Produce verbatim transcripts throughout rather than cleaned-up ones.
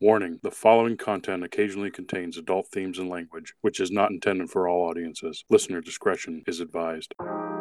Warning: the following content occasionally contains adult themes and language, which is not intended for all audiences. Listener discretion is advised.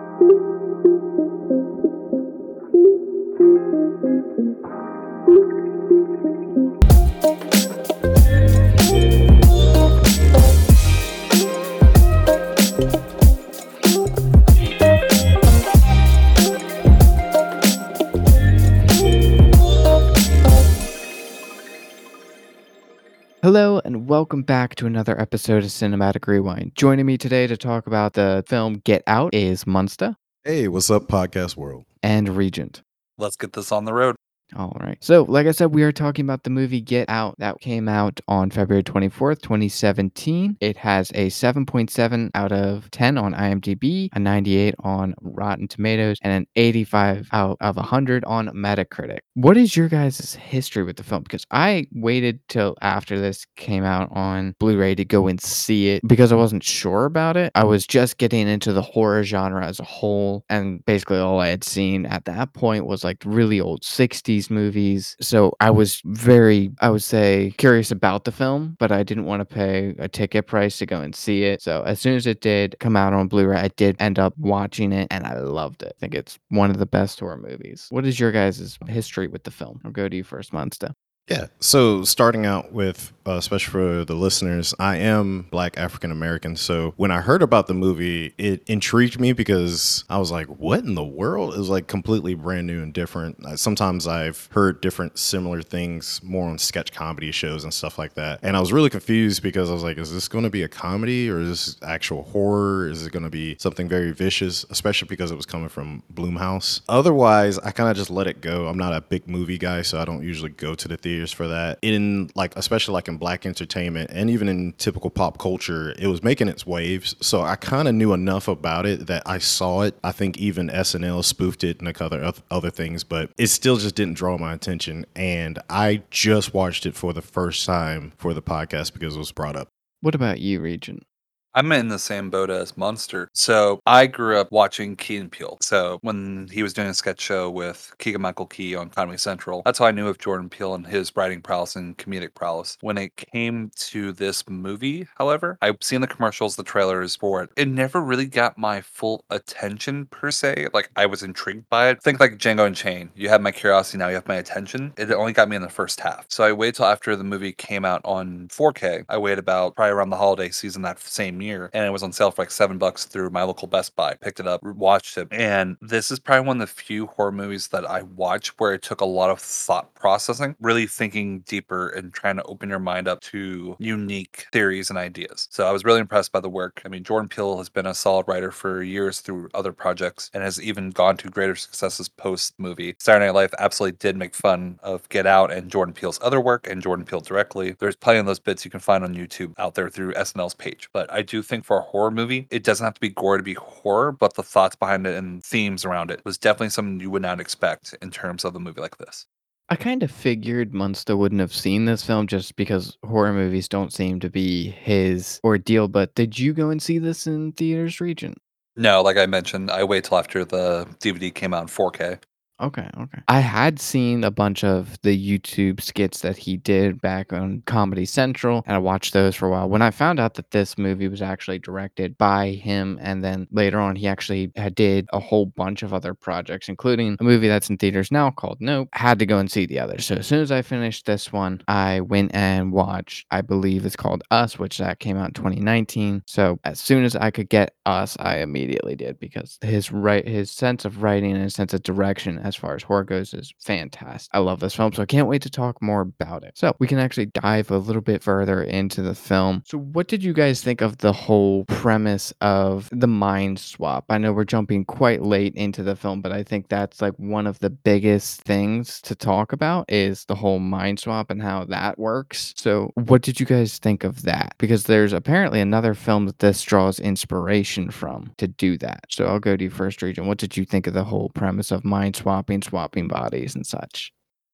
Hello and welcome back to another episode of Cinematic Rewind. Joining me today to talk about the film Get Out is Munsta Hey, what's up, podcast world? and Regent. Let's get this on the road. All right. So, like I said, we are talking about the movie Get Out that came out on February twenty-fourth, twenty seventeen. It has a seven point seven out of ten on IMDb, a ninety-eight on Rotten Tomatoes, and an eighty-five out of one hundred on Metacritic. What is your guys' history with the film? Because I waited till after this came out on Blu-ray to go and see it because I wasn't sure about it. I was just getting into the horror genre as a whole, and basically all I had seen at that point was like really old sixties movies. So I was very, I would say, curious about the film, but I didn't want to pay a ticket price to go and see it. So as soon as it did come out on Blu-ray, I did end up watching it and I loved it. I think it's one of the best horror movies. What is your guys' history with the film? I'll go to you first, Monsta. Yeah, so starting out with, uh, especially for the listeners, I am Black African American. So when I heard about the movie, it intrigued me because I was like, what in the world? It was like completely brand new and different. Uh, Sometimes I've heard different similar things more on sketch comedy shows and stuff like that. And I was really confused because I was like, is this going to be a comedy or is this actual horror? Is it going to be something very vicious, especially because it was coming from Blumhouse? Otherwise, I kind of just let it go. I'm not a big movie guy, so I don't usually go to the theater for that. In like, especially like in Black entertainment and even in typical pop culture, it was making its waves. So I kind of knew enough about it that I saw it. I think even S N L spoofed it and a couple other other things, but it still just didn't draw my attention. And I just watched it for the first time for the podcast because it was brought up. What about you, Regent? I'm in the same boat as Monster. So I grew up watching Key and Peele. So when he was doing a sketch show with Keegan Michael Key on Comedy Central, that's how I knew of Jordan Peele and his writing prowess and comedic prowess. When it came to this movie, however, I've seen the commercials, the trailers for it. It never really got my full attention per se. Like I was intrigued by it. Think like Django Unchained. You have my curiosity, now you have my attention. It only got me in the first half. So I waited till after the movie came out on four K. I waited about probably around the holiday season that same year, and it was on sale for like seven bucks through my local Best Buy. Picked it up, watched it, and this is probably one of the few horror movies that I watched where it took a lot of thought processing, really thinking deeper and trying to open your mind up to unique theories and ideas. So I was really impressed by the work. I mean, Jordan Peele has been a solid writer for years through other projects and has even gone to greater successes post movie. Saturday Night Live absolutely did make fun of Get Out and Jordan Peele's other work and Jordan Peele directly. There's plenty of those bits you can find on YouTube out there through S N L's page. But I do think for a horror movie, it doesn't have to be gore to be horror, but the thoughts behind it and themes around it was definitely something you would not expect in terms of a movie like this. I kind of figured Munsta wouldn't have seen this film just because horror movies don't seem to be his ordeal, but did you go and see this in theaters, Regent? No, like I mentioned, I wait till after the D V D came out in four K. Okay, okay. I had seen a bunch of the YouTube skits that he did back on Comedy Central, and I watched those for a while. When I found out that this movie was actually directed by him, and then later on he actually had did a whole bunch of other projects, including a movie that's in theaters now called Nope, had to go and see the others. So as soon as I finished this one, I went and watched, I believe it's called Us, which that came out in twenty nineteen. So as soon as I could get Us, I immediately did because his right his sense of writing and his sense of direction as far as horror goes is fantastic. I love this film, so I can't wait to talk more about it. So we can actually dive a little bit further into the film. So what did you guys think of the whole premise of the mind swap? I know we're jumping quite late into the film, but I think that's like one of the biggest things to talk about is the whole mind swap and how that works. So what did you guys think of that? Because there's apparently another film that this draws inspiration from to do that. So I'll go to you first, Regent. What did you think of the whole premise of mind swapping, swapping bodies and such?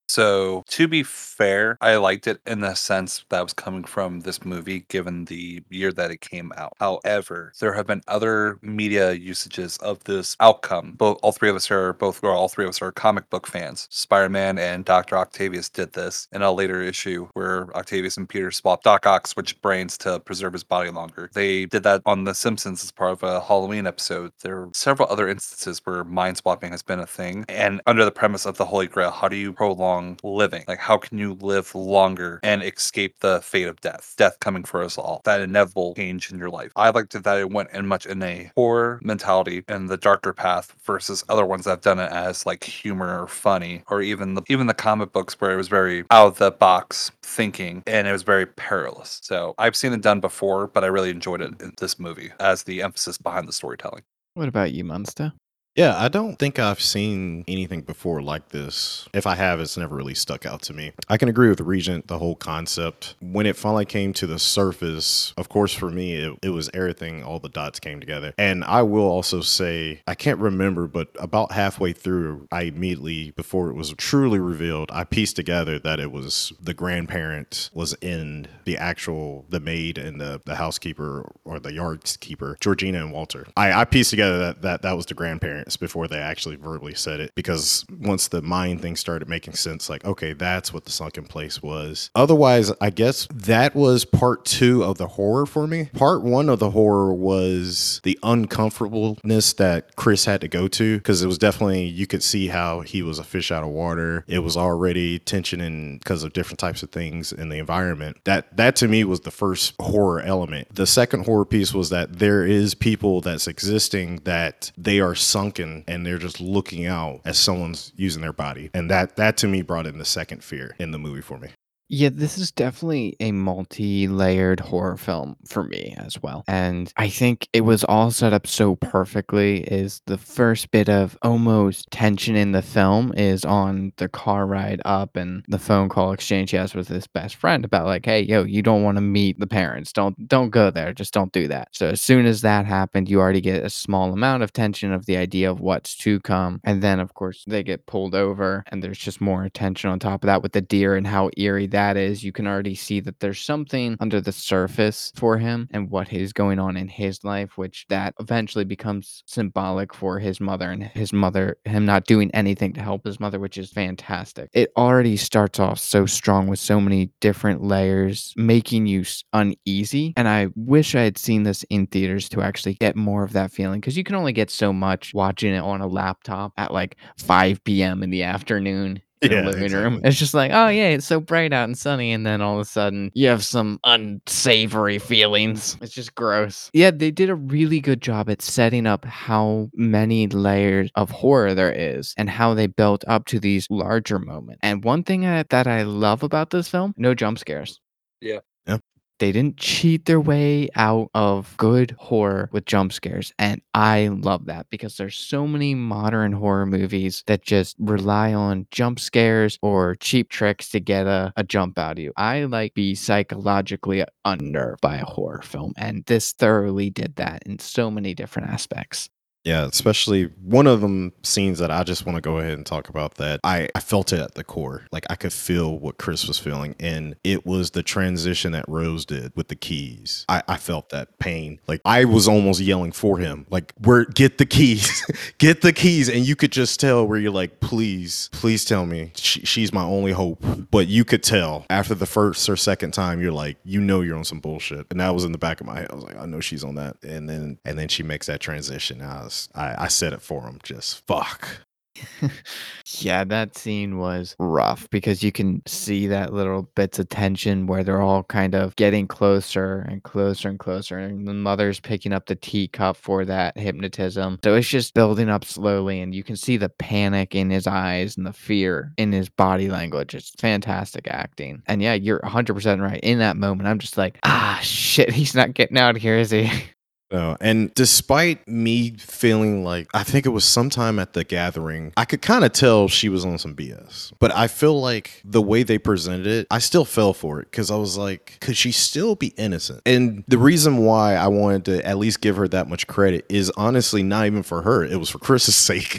So, to be fair, I liked it in the sense that was coming from this movie, given the year that it came out. However, there have been other media usages of this outcome. Both, all three of us are both, or all three of us are comic book fans. Spider-Man and Doctor Octavius did this in a later issue where Octavius and Peter swap Doc Ock switch brains to preserve his body longer. They did that on The Simpsons as part of a Halloween episode. There are several other instances where mind swapping has been a thing, and under the premise of the Holy Grail, how do you prolong living? Like, how can you live longer and escape the fate of death? Death coming for us all. That inevitable change in your life. I liked it that it went in much in a horror mentality and the darker path versus other ones that have done it as like humor or funny, or even the even the comic books where it was very out of the box thinking and it was very perilous. So I've seen it done before, but I really enjoyed it in this movie as the emphasis behind the storytelling. What about you, Munster? Yeah, I don't think I've seen anything before like this. If I have, it's never really stuck out to me. I can agree with Regent, the whole concept. When it finally came to the surface, of course, for me, it, it was everything, all the dots came together. And I will also say, I can't remember, but about halfway through, I immediately, before it was truly revealed, I pieced together that it was the grandparent was in the actual, the maid and the, the housekeeper or the yard keeper, Georgina and Walter. I, I pieced together that, that that was the grandparent before they actually verbally said it, because once the mind thing started making sense, like, okay, that's what the sunken place was. Otherwise, I guess that was part two of the horror for me. Part one of the horror was the uncomfortableness that Chris had to go to, because it was definitely, you could see how he was a fish out of water. It was already tension and because of different types of things in the environment. That that to me was the first horror element. The second horror piece was that there is people that's existing that they are sunk and they're just looking out as someone's using their body. And that that to me brought in the second fear in the movie for me. Yeah, this is definitely a multi-layered horror film for me as well. And I think it was all set up so perfectly. Is the first bit of almost tension in the film is on the car ride up and the phone call exchange he has with his best friend about like, hey, yo, you don't want to meet the parents. Don't don't go there. Just don't do that. So as soon as that happened, you already get a small amount of tension of the idea of what's to come. And then of course they get pulled over and there's just more tension on top of that with the deer and how eerie that that is. You can already see that there's something under the surface for him and what is going on in his life, which that eventually becomes symbolic for his mother and his mother, him not doing anything to help his mother, which is fantastic. It already starts off so strong with so many different layers, making you uneasy. And I wish I had seen this in theaters to actually get more of that feeling, because you can only get so much watching it on a laptop at like five p.m. in the afternoon in Yeah, the living exactly. room. It's just like, oh yeah, it's so bright out and sunny, and then all of a sudden you have some unsavory feelings. It's just gross. Yeah, they did a really good job at setting up how many layers of horror there is and how they built up to these larger moments. And one thing I, that I love about this film, no jump scares. Yeah. They didn't cheat their way out of good horror with jump scares. And I love that, because there's so many modern horror movies that just rely on jump scares or cheap tricks to get a, a jump out of you. I like be psychologically unnerved by a horror film. And this thoroughly did that in so many different aspects. Yeah, especially one of them scenes that I just want to go ahead and talk about that I, I felt it at the core. Like I could feel what Chris was feeling. And it was the transition that Rose did with the keys. I, I felt that pain. Like I was almost yelling for him. Like, where get the keys, get the keys. And you could just tell where you're like, please, please tell me she, she's my only hope. But you could tell after the first or second time, you're like, you know, you're on some bullshit. And that was in the back of my head. I was like, I know she's on that. And then, and then she makes that transition. I was I, I said it for him. Just fuck. Yeah, that scene was rough, because you can see that little bits of tension where they're all kind of getting closer and closer and closer, and the mother's picking up the teacup for that hypnotism. So it's just building up slowly, and you can see the panic in his eyes and the fear in his body language. It's fantastic acting. And yeah, you're one hundred percent right. In that moment, I'm just like, ah, shit, he's not getting out of here, is he? No, and despite me feeling like I think it was sometime at the gathering, I could kind of tell she was on some B S. But I feel like the way they presented it, I still fell for it because I was like, could she still be innocent? And the reason why I wanted to at least give her that much credit is honestly not even for her. It was for Chris's sake.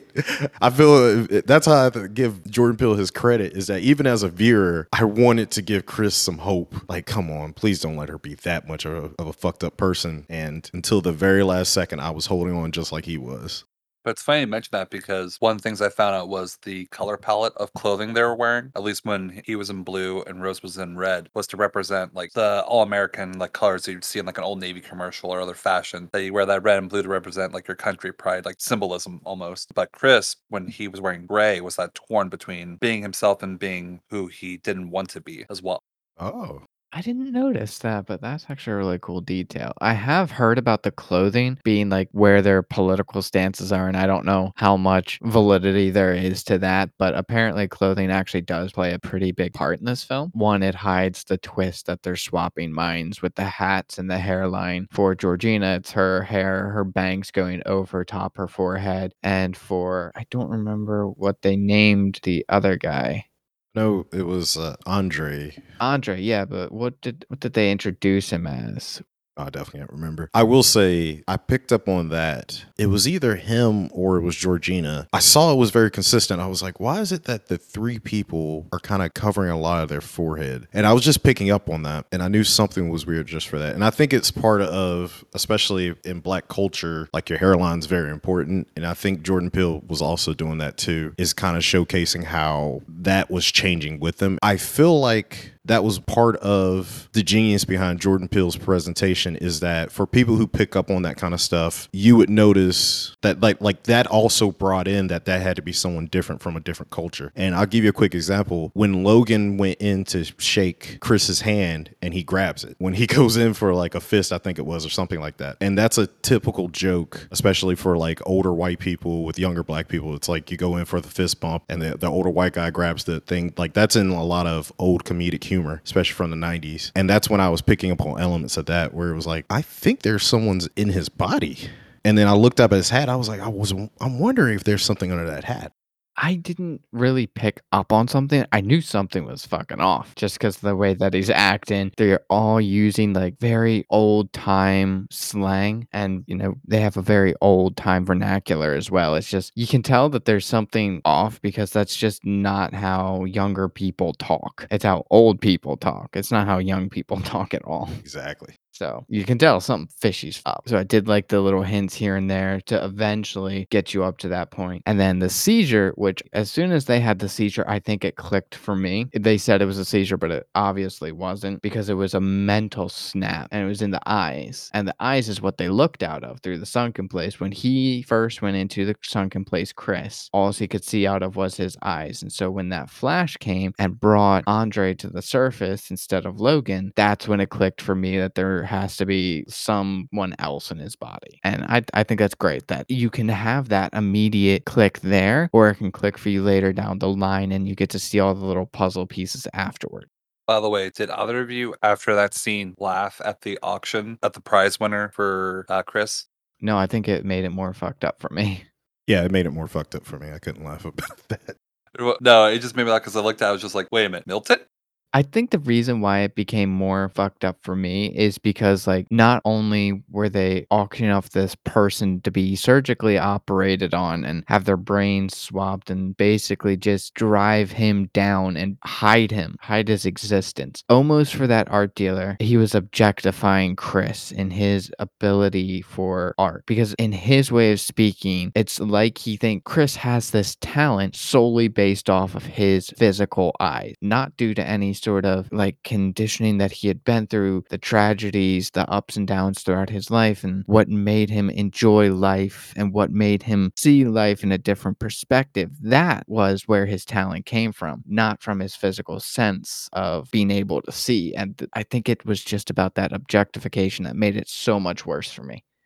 I feel that's how I have to give Jordan Peele his credit, is that even as a viewer, I wanted to give Chris some hope. Like, come on, please don't let her be that much of a, of a fucked up person. And until the very last second, I was holding on just like he was. But it's funny you mention that because one of the things I found out was the color palette of clothing they were wearing, at least when he was in blue and Rose was in red, was to represent like the all-American like colors that you'd see in like an Old Navy commercial or other fashion. That you wear that red and blue to represent like your country pride, like symbolism almost. But Chris, when he was wearing gray, was that torn between being himself and being who he didn't want to be as well. Oh. I didn't notice that, but that's actually a really cool detail. I have heard about the clothing being like where their political stances are, and I don't know how much validity there is to that, but apparently clothing actually does play a pretty big part in this film. One, it hides the twist that they're swapping minds with the hats and the hairline. For Georgina, it's her hair, her bangs going over top her forehead, and for, I don't remember what they named the other guy. No, it was uh, Andre. Andre, yeah, but what did what did they introduce him as? I definitely can't remember. I will say I picked up on that. It was either him or it was Georgina. I saw it was very consistent. I was like, why is it that the three people are kind of covering a lot of their forehead? And I was just picking up on that. And I knew something was weird just for that. And I think it's part of, especially in Black culture, like your hairline's very important. And I think Jordan Peele was also doing that too, is kind of showcasing how that was changing with them. I feel like that was part of the genius behind Jordan Peele's presentation, is that for people who pick up on that kind of stuff, you would notice that like like that also brought in that that had to be someone different from a different culture. And I'll give you a quick example. When Logan went in to shake Chris's hand and he grabs it, when he goes in for like a fist, I think it was, or something like that. And that's a typical joke, especially for like older white people with younger Black people. It's like you go in for the fist bump and the, the older white guy grabs the thing. Like that's in a lot of old comedic humor. Humor, especially from the nineties. And that's when I was picking up on elements of that, where it was like, I think there's someone's in his body. And then I looked up at his hat. I was like, I was, I'm wondering if there's something under that hat. I didn't really pick up on something. I knew something was fucking off just because of the way that he's acting. They're all using like very old time slang, and you know, they have a very old time vernacular as well. It's just, you can tell that there's something off because that's just not how younger people talk. It's how old people talk. It's not how young people talk at all. Exactly. So you can tell something fishy's up. So I did like the little hints here and there to eventually get you up to that point. And then the seizure, which as soon as they had the seizure, I think it clicked for me. They said it was a seizure, but it obviously wasn't, because it was a mental snap and it was in the eyes. And the eyes is what they looked out of through the sunken place. When he first went into the sunken place, Chris, all he could see out of was his eyes. And so when that flash came and brought Andre to the surface instead of Logan, that's when it clicked for me that there has to be someone else in his body. And I, I think that's great that you can have that immediate click there, or it can click for you later down the line and you get to see all the little puzzle pieces afterward. By the way, did either of you, after that scene, laugh at the auction at the prize winner for uh, Chris? No, I think it made it more fucked up for me. Yeah, it made it more fucked up for me. I couldn't laugh about that. No, it just made me laugh because I looked at it, I was just like, wait a minute, Milton? I think the reason why it became more fucked up for me is because, like, not only were they auctioning off this person to be surgically operated on and have their brains swapped and basically just drive him down and hide him, hide his existence. Almost for that art dealer, he was objectifying Chris in his ability for art. Because in his way of speaking, it's like he thinks Chris has this talent solely based off of his physical eyes, not due to any sort of like conditioning that he had been through, the tragedies, the ups and downs throughout his life, and what made him enjoy life and what made him see life in a different perspective. That was where his talent came from, not from his physical sense of being able to see. And I think it was just about that objectification that made it so much worse for me.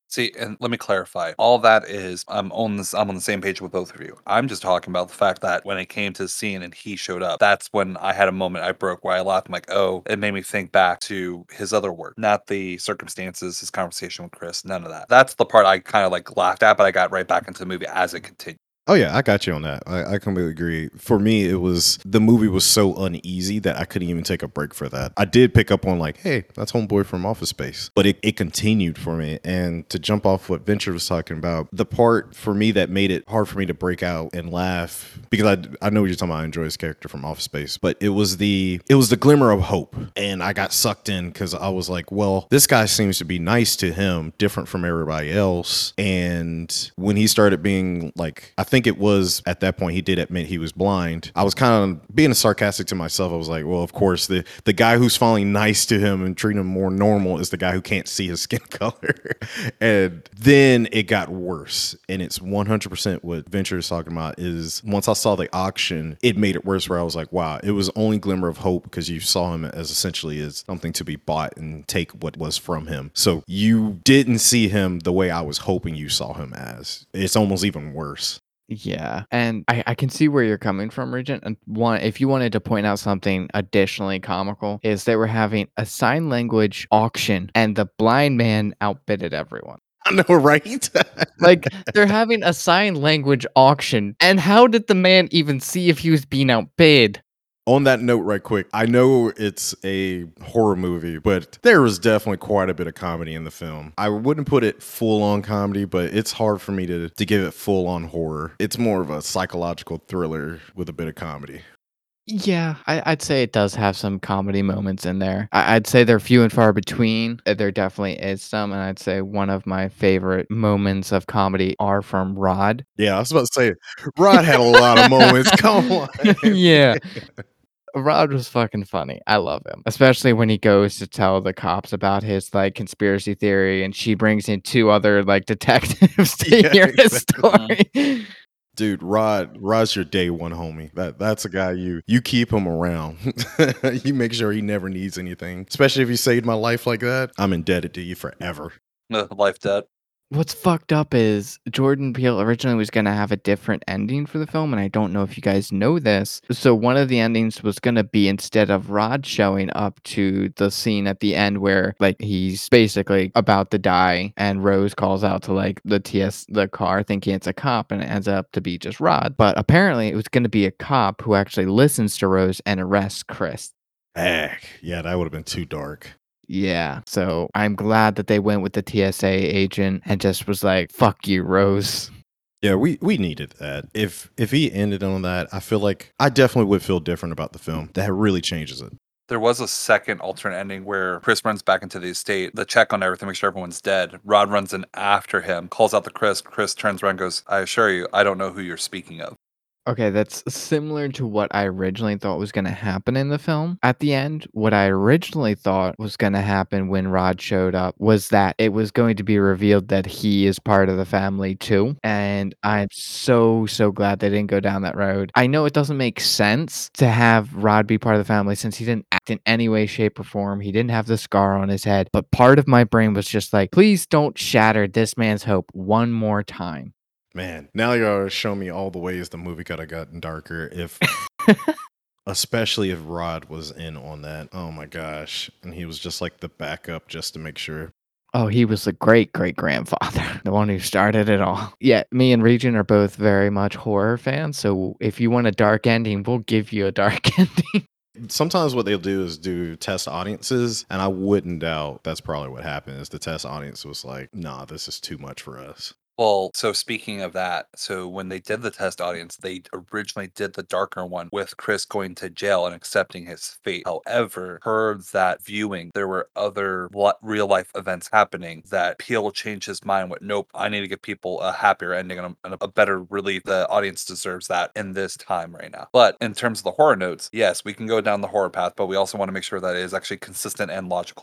See, and let me clarify. All that is, I'm on this. I'm on the same page with both of you. I'm just talking about the fact that when it came to the scene and he showed up, that's when I had a moment I broke where I laughed. I'm like, oh, it made me think back to his other work, not the circumstances, his conversation with Chris, none of that. That's the part I kind of like laughed at, but I got right back into the movie as it continued. Oh yeah, I got you on that. I, I completely agree. For me, it was the movie was so uneasy that I couldn't even take a break for that. I did pick up on like, hey, that's Homeboy from Office Space, but it, it continued for me. And to jump off what Venture was talking about, the part for me that made it hard for me to break out and laugh, because I I know what you're talking about. I enjoy his character from Office Space, but it was the it was the glimmer of hope, and I got sucked in because I was like, well, this guy seems to be nice to him, different from everybody else. And when he started being like, I think it was at that point he did admit he was blind. I was kind of being sarcastic to myself. I was like, well, of course, the the guy who's finally nice to him and treating him more normal is the guy who can't see his skin color. And then it got worse. And it's one hundred percent what Venture is talking about is once I saw the auction, it made it worse where I was like, wow, it was only glimmer of hope because you saw him as essentially as something to be bought and take what was from him. So you didn't see him the way I was hoping you saw him as. It's almost even worse. Yeah, and I, I can see where you're coming from, Regent. And one, if you wanted to point out something additionally comical, is they were having a sign language auction, and the blind man outbidded everyone. I know, right? Like they're having a sign language auction, and how did the man even see if he was being outbid? On that note, right quick, I know it's a horror movie, but there was definitely quite a bit of comedy in the film. I wouldn't put it full on comedy, but it's hard for me to, to give it full on horror. It's more of a psychological thriller with a bit of comedy. Yeah, I, I'd say it does have some comedy moments in there. I, I'd say they're few and far between. uh, There definitely is some, and I'd say one of my favorite moments of comedy are from Rod. Yeah, I was about to say, Rod had a lot of moments. Come on. Yeah. Rod was fucking funny. I love him, especially when he goes to tell the cops about his like conspiracy theory, and she brings in two other like detectives to Yeah, hear his exactly. story. Dude, Rod, Rod's your day one homie. That that's a guy you you keep him around. You make sure he never needs anything. Especially if you saved my life like that. I'm indebted to you forever. Uh, Life debt. What's fucked up is Jordan Peele originally was going to have a different ending for the film, and I don't know if you guys know this. So one of the endings was going to be instead of Rod showing up to the scene at the end where like he's basically about to die, and Rose calls out to like the T S the car thinking it's a cop, and it ends up to be just Rod. But apparently it was going to be a cop who actually listens to Rose and arrests Chris. Heck, yeah, that would have been too dark. Yeah, so I'm glad that they went with the T S A agent and just was like, "Fuck you, Rose." Yeah, we, we needed that. If if he ended on that, I feel like I definitely would feel different about the film. That really changes it. There was a second alternate ending where Chris runs back into the estate, the check on everything, make sure everyone's dead. Rod runs in after him, calls out to Chris. Chris turns around and goes, I assure you, I don't know who you're speaking of. Okay, that's similar to what I originally thought was going to happen in the film. At the end, what I originally thought was going to happen when Rod showed up was that it was going to be revealed that he is part of the family too. And I'm so, so glad they didn't go down that road. I know it doesn't make sense to have Rod be part of the family since he didn't act in any way, shape, or form. He didn't have the scar on his head. But part of my brain was just like, please don't shatter this man's hope one more time. Man, now you gotta show me all the ways the movie could have gotten darker if especially if Rod was in on that. Oh my gosh. And he was just like the backup just to make sure. Oh, he was the great great grandfather, the one who started it all. Yeah, me and Regent are both very much horror fans. So if you want a dark ending, we'll give you a dark ending. Sometimes what they'll do is do test audiences, and I wouldn't doubt that's probably what happened is the test audience was like, nah, this is too much for us. Well, so speaking of that, so when they did the test audience, they originally did the darker one with Chris going to jail and accepting his fate. However, per that viewing, there were other real life events happening that Peele changed his mind with, nope, I need to give people a happier ending and a, and a better relief. The audience deserves that in this time right now. But in terms of the horror notes, yes, we can go down the horror path, but we also want to make sure that it is actually consistent and logical.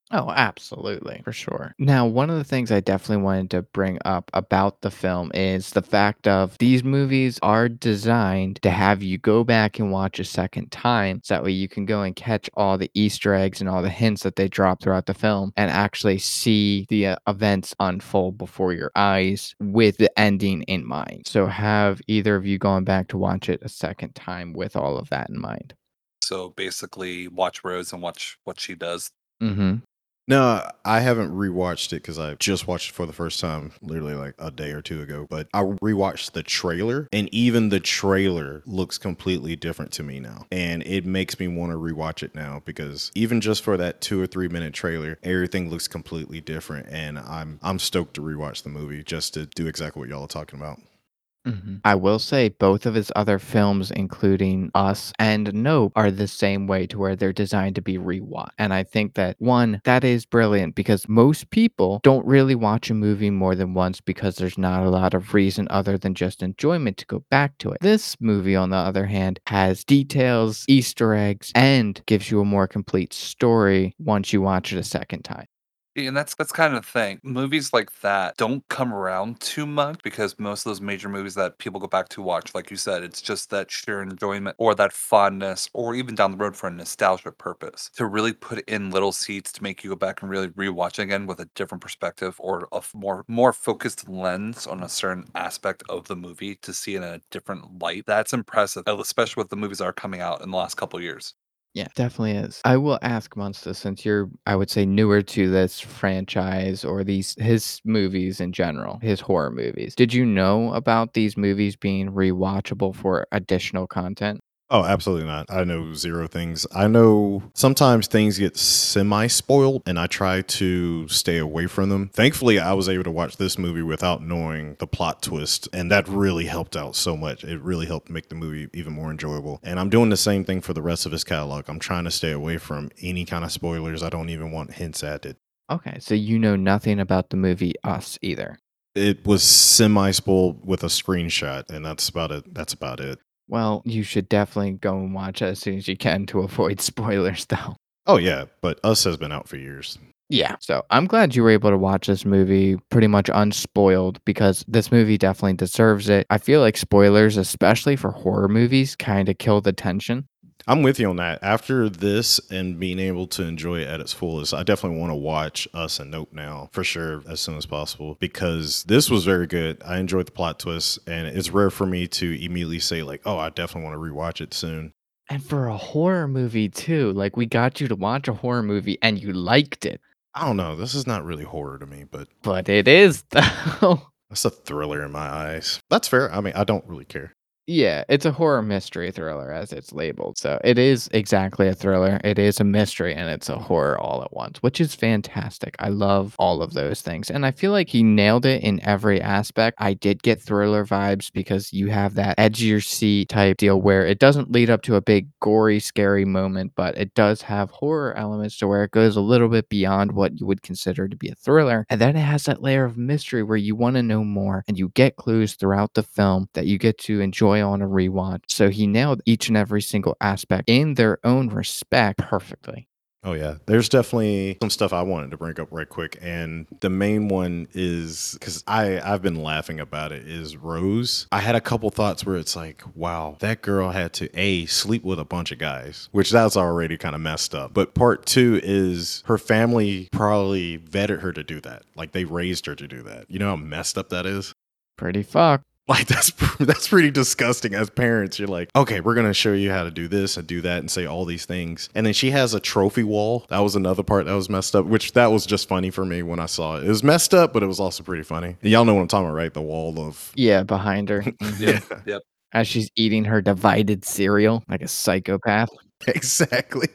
Oh, absolutely, for sure. Now, one of the things I definitely wanted to bring up about the film is the fact of these movies are designed to have you go back and watch a second time. So that way you can go and catch all the Easter eggs and all the hints that they drop throughout the film and actually see the uh, events unfold before your eyes with the ending in mind. So, have either of you gone back to watch it a second time with all of that in mind? So basically, watch Rose and watch what she does. Mm hmm. No, I haven't rewatched it because I just watched it for the first time literally like a day or two ago. But I rewatched the trailer, and even the trailer looks completely different to me now. And it makes me want to rewatch it now because even just for that two or three minute trailer, everything looks completely different. And I'm I'm stoked to rewatch the movie just to do exactly what y'all are talking about. Mhm. I will say both of his other films, including Us and Nope, are the same way to where they're designed to be rewatched. And I think that one, that is brilliant because most people don't really watch a movie more than once because there's not a lot of reason other than just enjoyment to go back to it. This movie, on the other hand, has details, Easter eggs, and gives you a more complete story once you watch it a second time. And that's that's kind of the thing. Movies like that don't come around too much because most of those major movies that people go back to watch, like you said, it's just that sheer enjoyment or that fondness, or even down the road for a nostalgia purpose. To really put in little seeds to make you go back and really rewatch again with a different perspective or a f- more more focused lens on a certain aspect of the movie to see it in a different light. That's impressive, especially with the movies that are coming out in the last couple of years. Yeah, definitely is. I will ask Monster, since you're, I would say, newer to this franchise or these his movies in general, his horror movies. Did you know about these movies being rewatchable for additional content? Oh, absolutely not. I know zero things. I know sometimes things get semi spoiled and I try to stay away from them. Thankfully, I was able to watch this movie without knowing the plot twist, and that really helped out so much. It really helped make the movie even more enjoyable. And I'm doing the same thing for the rest of his catalog. I'm trying to stay away from any kind of spoilers. I don't even want hints at it. Okay, so you know nothing about the movie Us either. It was semi spoiled with a screenshot, and that's about it. That's about it. Well, you should definitely go and watch it as soon as you can to avoid spoilers, though. Oh, yeah, but Us has been out for years. Yeah. So I'm glad you were able to watch this movie pretty much unspoiled because this movie definitely deserves it. I feel like spoilers, especially for horror movies, kind of kill the tension. I'm with you on that. After this and being able to enjoy it at its fullest, I definitely want to watch Us and Nope now for sure as soon as possible because this was very good. I enjoyed the plot twist, and it's rare for me to immediately say like, "Oh, I definitely want to rewatch it soon." And for a horror movie, too, like we got you to watch a horror movie and you liked it. I don't know. This is not really horror to me, but But it is, though. that's a thriller in my eyes. That's fair. I mean, I don't really care. Yeah, it's a horror mystery thriller as it's labeled. So it is exactly a thriller. It is a mystery and it's a horror all at once, which is fantastic. I love all of those things. And I feel like he nailed it in every aspect. I did get thriller vibes because you have that edge of your seat type deal where it doesn't lead up to a big gory, scary moment, but it does have horror elements to where it goes a little bit beyond what you would consider to be a thriller. And then it has that layer of mystery where you want to know more and you get clues throughout the film that you get to enjoy on a rewatch. So he nailed each and every single aspect in their own respect perfectly. Oh yeah, there's definitely some stuff I wanted to bring up right quick, and the main one is because I I've been laughing about it is Rose. I had a couple thoughts where it's like, wow, that girl had to a sleep with a bunch of guys, which that's already kind of messed up. But part two is her family probably vetted her to do that, like they raised her to do that. You know how messed up that is. Pretty fucked. Like that's that's pretty disgusting as parents. You're like, okay, we're gonna show you how to do this and do that and say all these things. And then she has a trophy wall. That was another part that was messed up, which that was just funny for me when I saw it. It was messed up, but it was also pretty funny. And y'all know what I'm talking about, right? The wall of Yeah, behind her. Mhm. yeah, Yep. As she's eating her divided cereal like a psychopath. exactly.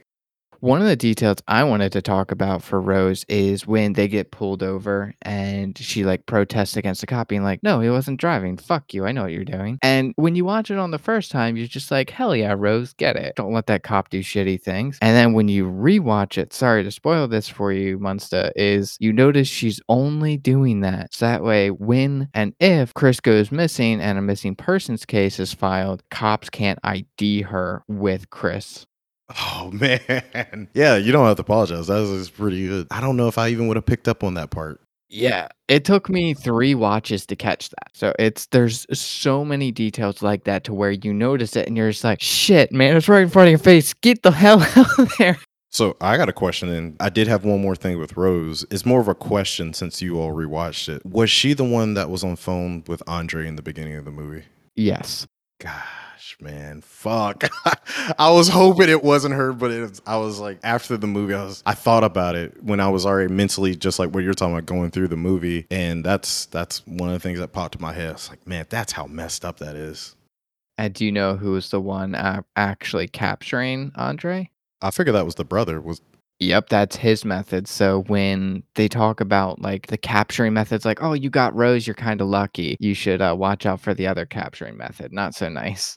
One of the details I wanted to talk about for Rose is when they get pulled over and she like protests against the cop being like, no, he wasn't driving. Fuck you. I know what you're doing. And when you watch it on the first time, you're just like, hell yeah, Rose, get it. Don't let that cop do shitty things. And then when you rewatch it, sorry to spoil this for you, Munsta, is you notice she's only doing that. So that way, when and if Chris goes missing and a missing persons case is filed, cops can't I D her with Chris. Oh man. Yeah, you don't have to apologize. That was pretty good. I don't know if I even would have picked up on that part. Yeah, it took me three watches to catch that. So it's there's so many details like that to where you notice it and you're just like, "Shit, man, it's right in front of your face. Get the hell out of there." So I got a question, and I did have one more thing with Rose. It's more of a question since you all rewatched it. Was she the one that was on phone with Andre in the beginning of the movie? Yes. Gosh, man, fuck. I was hoping it wasn't her, but it was, I was like, after the movie, I was, I thought about it when I was already mentally, just like what you're talking about, going through the movie, and that's that's one of the things that popped in my head. I was like, man, that's how messed up that is. And do you know who was the one uh, actually capturing Andre? I figured that was the brother. Was Yep, that's his method. So when they talk about like the capturing methods, like, oh, you got Rose, you're kind of lucky. You should uh, watch out for the other capturing method. Not so nice.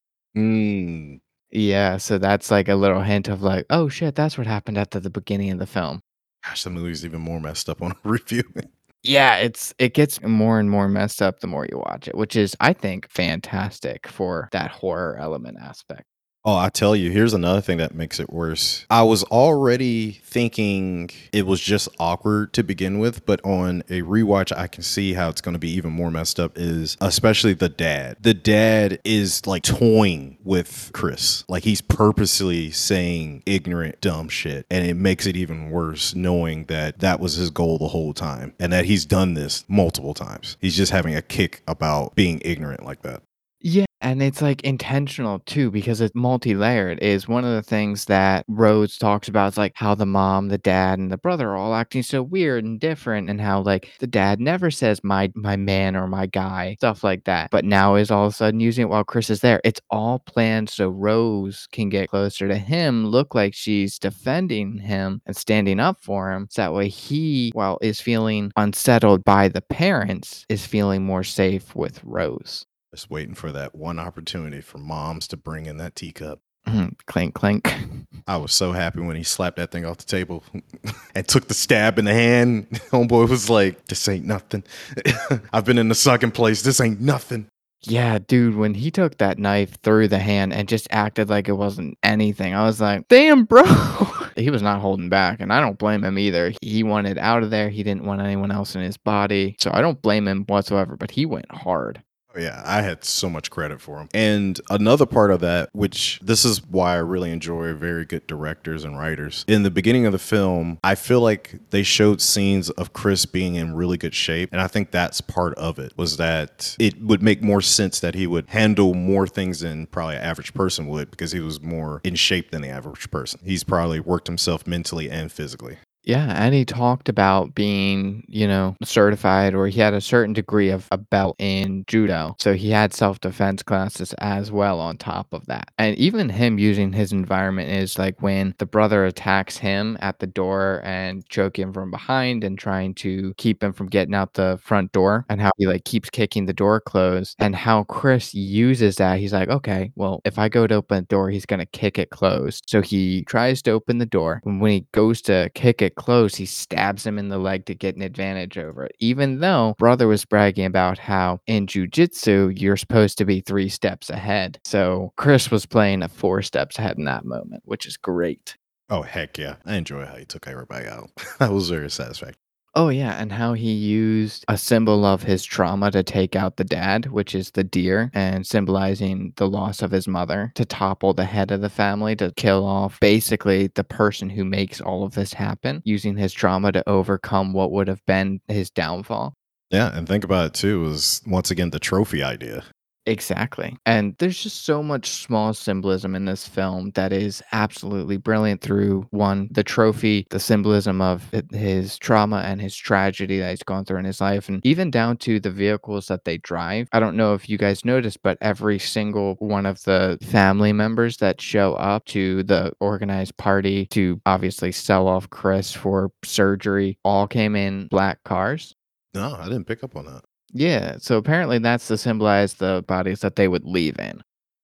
mm, Yeah, so that's like a little hint of like, oh shit, that's what happened at the, the beginning of the film. gosh, the movie's even more messed up on a review. Yeah, it's it gets more and more messed up the more you watch it, which is I think fantastic for that horror element aspect. Oh, I tell you, here's another thing that makes it worse. I was already thinking it was just awkward to begin with, but on a rewatch, I can see how it's going to be even more messed up, is especially the dad. The dad is like toying with Chris. Like he's purposely saying ignorant, dumb shit. And it makes it even worse knowing that that was his goal the whole time and that he's done this multiple times. He's just having a kick about being ignorant like that. Yeah, and it's like intentional too because it's multi-layered. Is one of the things that Rhodes talks about is like how the mom, the dad, and the brother are all acting so weird and different, and how like the dad never says my my man or my guy, stuff like that. But now is all of a sudden using it while Chris is there. It's all planned so Rose can get closer to him, look like she's defending him and standing up for him. So that way he, while is feeling unsettled by the parents, is feeling more safe with Rose. Just waiting for that one opportunity for moms to bring in that teacup. Mhm. Clink, clink. I was so happy when he slapped that thing off the table and took the stab in the hand. Homeboy was like, this ain't nothing. I've been in the second place. This ain't nothing. Yeah, dude, when he took that knife through the hand and just acted like it wasn't anything, I was like, damn, bro. He was not holding back, and I don't blame him either. He wanted out of there. He didn't want anyone else in his body. So I don't blame him whatsoever, but he went hard. Oh, yeah, I had so much credit for him. And another part of that, which this is why I really enjoy very good directors and writers. In the beginning of the film, I feel like they showed scenes of Chris being in really good shape. And I think that's part of it, was that it would make more sense that he would handle more things than probably an average person would because he was more in shape than the average person. He's probably worked himself mentally and physically. Yeah, and he talked about being, you know, certified, or he had a certain degree of a belt in judo. So he had self-defense classes as well on top of that. And even him using his environment is like when the brother attacks him at the door and choke him from behind and trying to keep him from getting out the front door, and how he like keeps kicking the door closed, and how Chris uses that. He's like, okay, well, if I go to open the door, he's going to kick it closed. So he tries to open the door. And when he goes to kick it close, he stabs him in the leg to get an advantage over it. Even though brother was bragging about how in jujitsu, you're supposed to be three steps ahead. So Chris was playing a four steps ahead in that moment, which is great. Oh, heck yeah. I enjoy how he took everybody out. That was very satisfactory. Oh, yeah, and how he used a symbol of his trauma to take out the dad, which is the deer, and symbolizing the loss of his mother, to topple the head of the family, to kill off basically the person who makes all of this happen, using his trauma to overcome what would have been his downfall. Yeah, and think about it too, was once again the trophy idea. Exactly. And there's just so much small symbolism in this film that is absolutely brilliant through one, the trophy, the symbolism of it- his trauma and his tragedy that he's gone through in his life, and even down to the vehicles that they drive. I don't know if you guys noticed, but every single one of the family members that show up to the organized party to obviously sell off Chris for surgery all came in black cars. No, I didn't pick up on that. Yeah, so apparently that's to symbolize the bodies that they would leave in.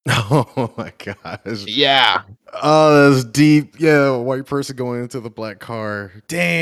Oh my gosh. Yeah. Oh, that's deep. Yeah, a white person going into the black car.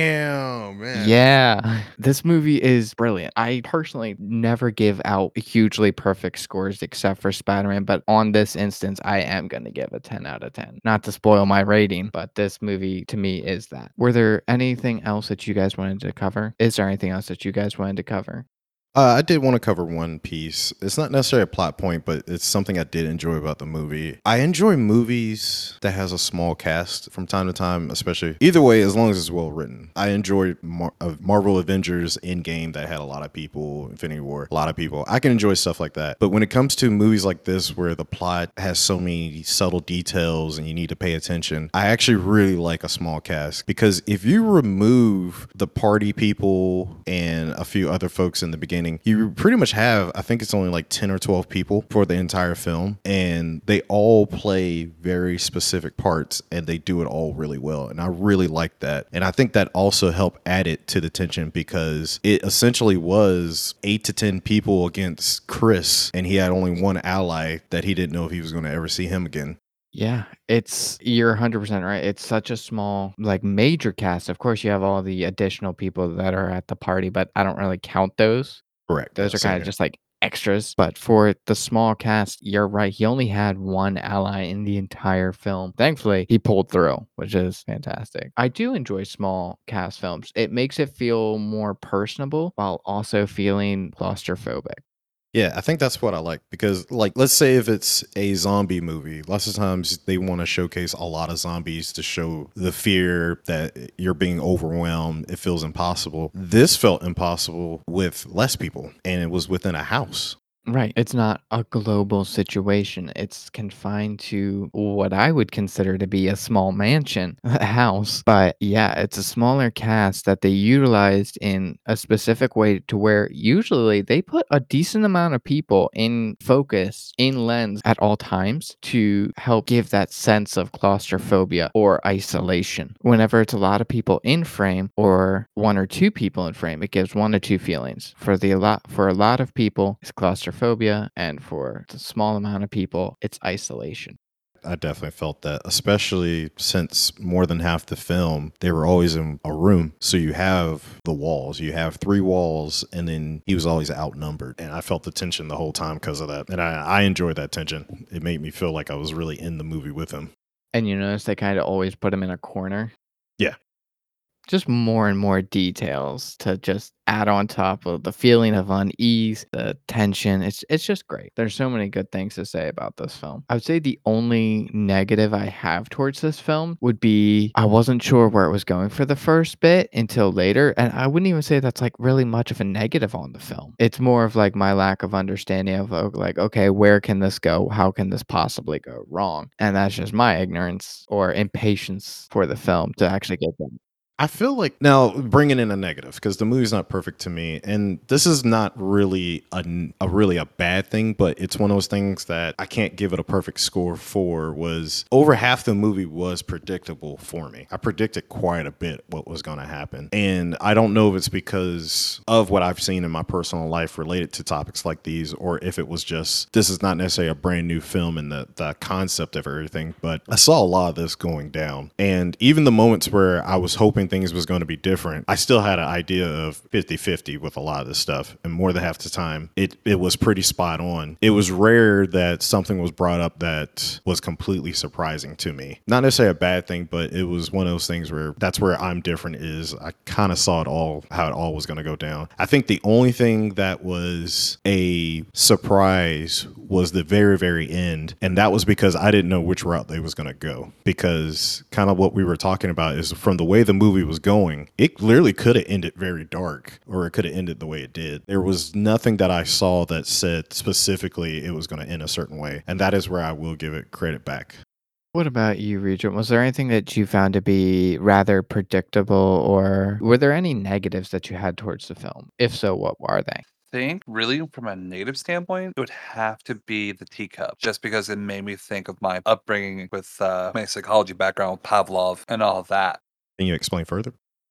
Damn, man. Yeah. This movie is brilliant. I personally never give out hugely perfect scores except for Spider-Man, but on this instance, I am going to give a ten out of ten. Not to spoil my rating, but this movie to me is that. Were there anything else that you guys wanted to cover? Is there anything else that you guys wanted to cover? Uh, I did want to cover one piece. It's not necessarily a plot point, but it's something I did enjoy about the movie. I enjoy movies that has a small cast from time to time, especially either way, as long as it's well written. I enjoyed Mar- uh, Marvel Avengers Endgame that had a lot of people, Infinity War, a lot of people. I can enjoy stuff like that. But when it comes to movies like this, where the plot has so many subtle details and you need to pay attention, I actually really like a small cast, because if you remove the party people and a few other folks in the beginning, you pretty much have, I think it's only like ten or twelve people for the entire film, and they all play very specific parts and they do it all really well. And I really like that. And I think that also helped add it to the tension, because it essentially was eight to ten people against Chris, and he had only one ally that he didn't know if he was going to ever see him again. Yeah, it's you're one hundred percent right. It's such a small, like, major cast. Of course, you have all the additional people that are at the party, but I don't really count those. Correct. Those Yeah, are same kind of here. just like extras. But for the small cast, you're right. He only had one ally in the entire film. Thankfully, he pulled through, which is fantastic. I do enjoy small cast films. It makes it feel more personable while also feeling claustrophobic. Yeah, I think that's what I like, because, like, let's say if it's a zombie movie, lots of times they want to showcase a lot of zombies to show the fear that you're being overwhelmed. It feels impossible. This felt impossible with less people, and it was within a house. Right. It's not a global situation. It's confined to what I would consider to be a small mansion, a house. But yeah, it's a smaller cast that they utilized in a specific way to where usually they put a decent amount of people in focus, in lens at all times to help give that sense of claustrophobia or isolation. Whenever it's a lot of people in frame or one or two people in frame, it gives one or two feelings. For the a lot for a lot of people, it's claustrophobia, and for the small amount of people, it's isolation. I definitely felt that, especially since more than half the film, they were always in a room. So you have the walls, you have three walls, and then he was always outnumbered. And I felt the tension the whole time because of that. And I, I enjoyed that tension. It made me feel like I was really in the movie with him. And you notice they kind of always put him in a corner. Yeah. Just more and more details to just add on top of the feeling of unease, the tension. It's it's just great. There's so many good things to say about this film. I would say the only negative I have towards this film would be I wasn't sure where it was going for the first bit until later, and I wouldn't even say that's like really much of a negative on the film. It's more of like my lack of understanding of oh, like okay, where can this go? How can this possibly go wrong? And that's just my ignorance or impatience for the film to actually get that. I feel like now bringing in a negative, because the movie's not perfect to me, and this is not really a, a really a bad thing, but it's one of those things that I can't give it a perfect score for. Was over half the movie was predictable for me. I predicted quite a bit what was going to happen, and I don't know if it's because of what I've seen in my personal life related to topics like these, or if it was just this is not necessarily a brand new film and the the concept of everything. But I saw a lot of this going down, and even the moments where I was hoping things was going to be different, I still had an idea of fifty-fifty with a lot of this stuff. And more than half the time, it, it was pretty spot on. It was rare that something was brought up that was completely surprising to me. Not necessarily a bad thing, but it was one of those things where that's where I'm different is I kind of saw it all, how it all was going to go down. I think the only thing that was a surprise was the very, very end. And that was because I didn't know which route they was going to go. Because kind of what we were talking about is from the way the movie was going, it literally could have ended very dark, or it could have ended the way it did. There was nothing that I saw that said specifically it was going to end a certain way. And that is where I will give it credit back. What about you, Regent? Was there anything that you found to be rather predictable, or were there any negatives that you had towards the film? If so, what are they? Think really from a native standpoint, it would have to be the teacup, just because it made me think of my upbringing with uh, my psychology background, Pavlov, and all of that. Can you explain further?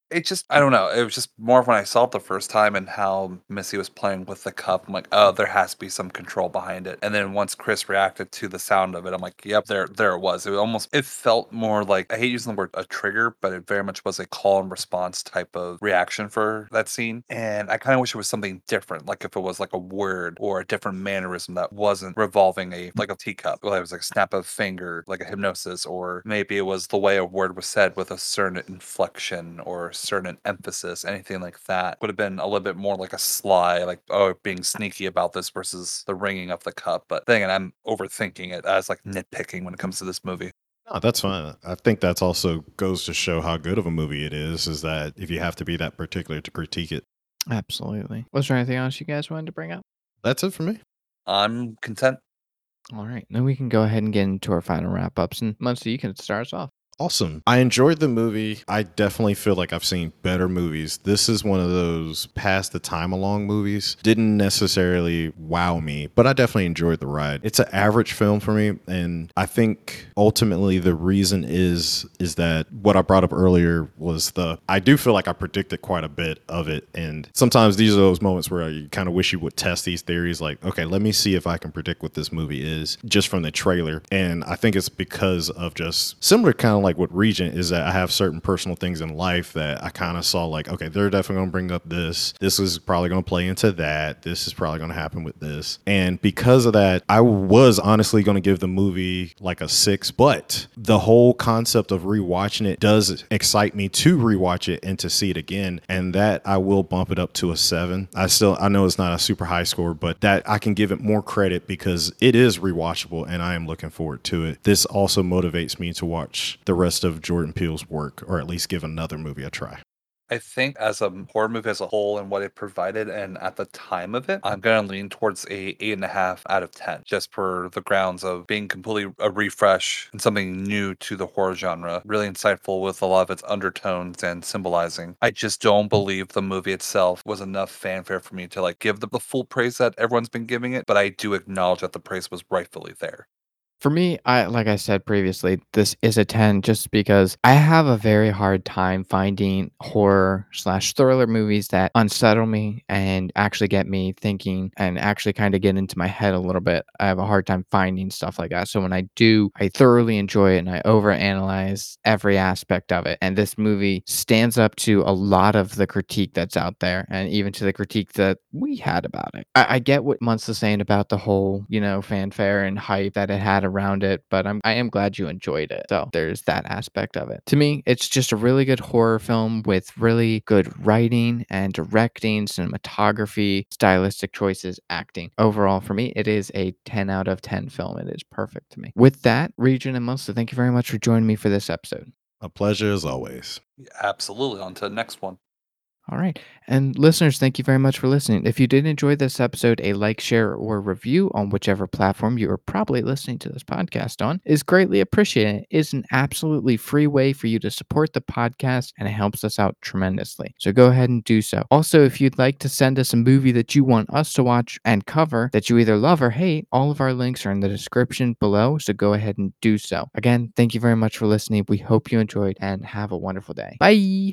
It just, I don't know. It was just more of when I saw it the first time and how Missy was playing with the cup. I'm like, oh, there has to be some control behind it. And then once Chris reacted to the sound of it, I'm like, yep, there, there it was. It was almost, it felt more like, I hate using the word a trigger, but it very much was a call and response type of reaction for that scene. And I kind of wish it was something different, like if it was like a word or a different mannerism that wasn't revolving a like a teacup. Well, it was like a snap of a finger, like a hypnosis, or maybe it was the way a word was said with a certain inflection or certain emphasis, anything like that would have been a little bit more like a sly, like, oh, being sneaky about this versus the ringing of the cup. But then again, I'm overthinking it as like nitpicking when it comes to this movie. No, that's fine. I think that's also goes to show how good of a movie it is, is that if you have to be that particular to critique it. Absolutely. Was there anything else you guys wanted to bring up? That's it for me. I'm content. All right. Then we can go ahead and get into our final wrap ups. And Muncie, you can start us off. Awesome. I enjoyed the movie. I definitely feel like I've seen better movies. This is one of those past the time along movies. Didn't necessarily wow me, but I definitely enjoyed the ride. It's an average film for me, and I think ultimately the reason is is that what I brought up earlier was the I do feel like I predicted quite a bit of it, and sometimes these are those moments where you kind of wish you would test these theories like, okay, let me see if I can predict what this movie is just from the trailer. And I think it's because of just similar kind of like with Regent is that I have certain personal things in life that I kind of saw like, okay, they're definitely going to bring up this. This is probably going to play into that. This is probably going to happen with this. And because of that, I was honestly going to give the movie like a six, but the whole concept of rewatching it does excite me to rewatch it and to see it again. And that I will bump it up to a seven. I still, I know it's not a super high score, but that I can give it more credit because it is rewatchable and I am looking forward to it. This also motivates me to watch the rest of Jordan Peele's work, or at least give another movie a try. I think as a horror movie as a whole and what it provided, and at the time of it, I'm gonna lean towards a eight and a half out of ten, just for the grounds of being completely a refresh and something new to the horror genre. Really insightful with a lot of its undertones and symbolizing. I just don't believe the movie itself was enough fanfare for me to like give the, the full praise that everyone's been giving it, but I do acknowledge that the praise was rightfully there. For me, I like I said previously, this is a ten just because I have a very hard time finding horror slash thriller movies that unsettle me and actually get me thinking and actually kind of get into my head a little bit. I have a hard time finding stuff like that. So when I do, I thoroughly enjoy it and I overanalyze every aspect of it. And this movie stands up to a lot of the critique that's out there and even to the critique that we had about it. I, I get what Muntz is saying about the whole, you know, fanfare and hype that it had around it, but I'm I am glad you enjoyed it. So there's that aspect of it. To me, it's just a really good horror film with really good writing and directing, cinematography, stylistic choices, acting. Overall, for me, it is a ten out of ten film. It is perfect to me. With that, Regent and Melissa, thank you very much for joining me for this episode. A pleasure as always. Absolutely. On to the next one. All right. And listeners, thank you very much for listening. If you did enjoy this episode, a like, share, or review on whichever platform you are probably listening to this podcast on is greatly appreciated. It is an absolutely free way for you to support the podcast, and it helps us out tremendously. So go ahead and do so. Also, if you'd like to send us a movie that you want us to watch and cover that you either love or hate, all of our links are in the description below. So go ahead and do so. Again, thank you very much for listening. We hope you enjoyed and have a wonderful day. Bye.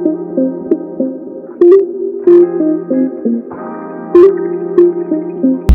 Thank you.